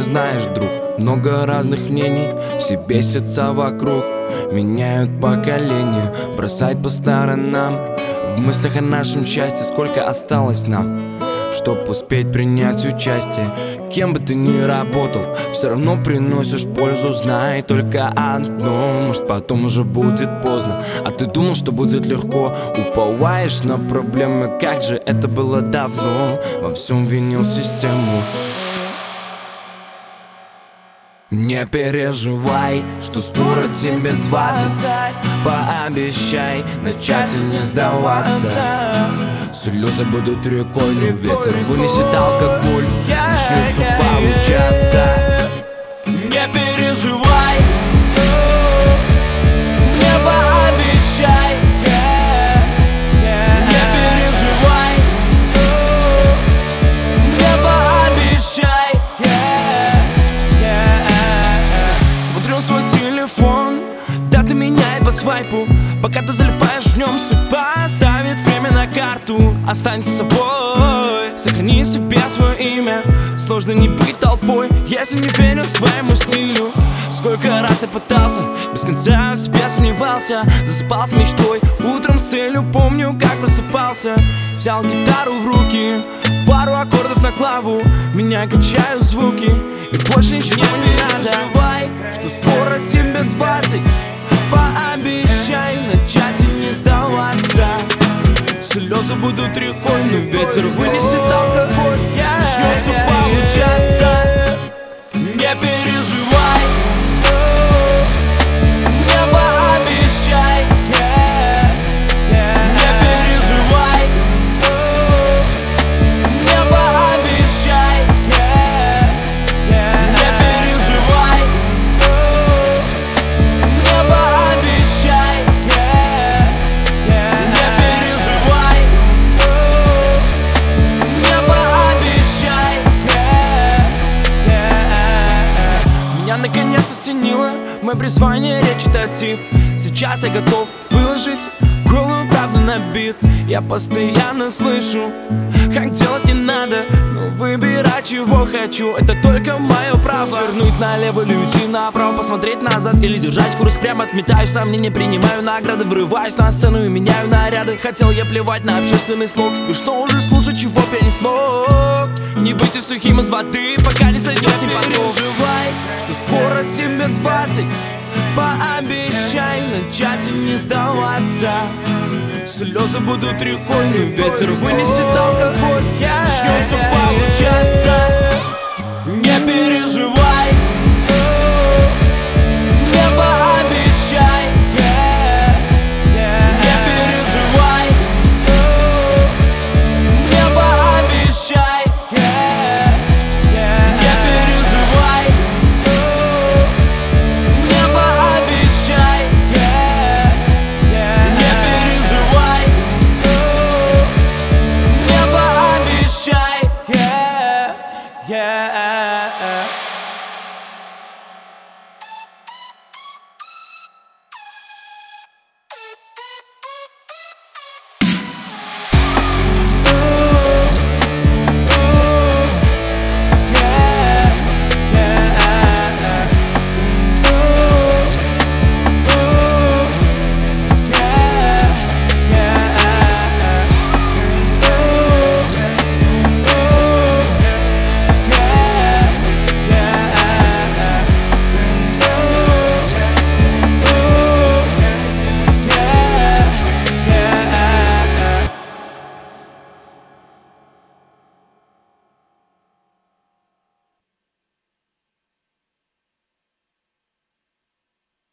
знаешь, друг, много разных мнений, все бесятся вокруг, меняют поколения, бросать по сторонам. В мыслях о нашем счастье, сколько осталось нам, чтоб успеть принять участие. Кем бы ты ни работал, все равно приносишь пользу. Знай только одно, может потом уже будет поздно. А ты думал, что будет легко, уповаешь на проблемы. Как же это было давно, во всем винил систему. Не переживай, что скоро тебе 20. Пообещай начать и не сдаваться. Слезы будут рекой, но ветер вынесет алкоголь, начнет все получаться. Не переживай, не пообещай. Не переживай, не пообещай. Смотрю свой телефон, даты меняет по свайпу. Пока ты залипаешь в нем, судьба ставит время на карту. Останься собой, сохрани себе свое имя. Сложно не быть толпой, если не верю своему стилю. Сколько раз я пытался, без конца в себе сомневался. Засыпал с мечтой, утром с целью, помню, как просыпался. Взял гитару в руки, пару аккордов на клаву. Меня качают звуки, и больше ничего не надо. Переживай, что скоро тебе 20. Пообещай начать и не сдаваться. Слезы будут рекой, но ветер вынесет алкоголь, начнет все получаться. Не переживай, не пообещай. Не переживай, не пообещай. Не переживай, не пообещай. Не переживай, не пообещай. Меня наконец осенило, мое призвание речитатив. Сейчас я готов выложить голую правду на бит. Я постоянно слышу, как делать не надо, но выбирать чего хочу, это только мое право. Свернуть налево или уйти направо, посмотреть назад или держать курс прямо. Отметаю сомнения, принимаю награды, врываюсь на сцену и меняю наряды. Хотел я плевать на общественный слог, смешно уже слушать, чего б я не смог. Не выйти сухим из воды, пока не сойдет симпатов. Не переживай, что скоро тебе 20. Пообещай начать и не сдаваться. Слезы будут рекой, но ветер вынесет алкоголь, начнет все получаться. Не переживай.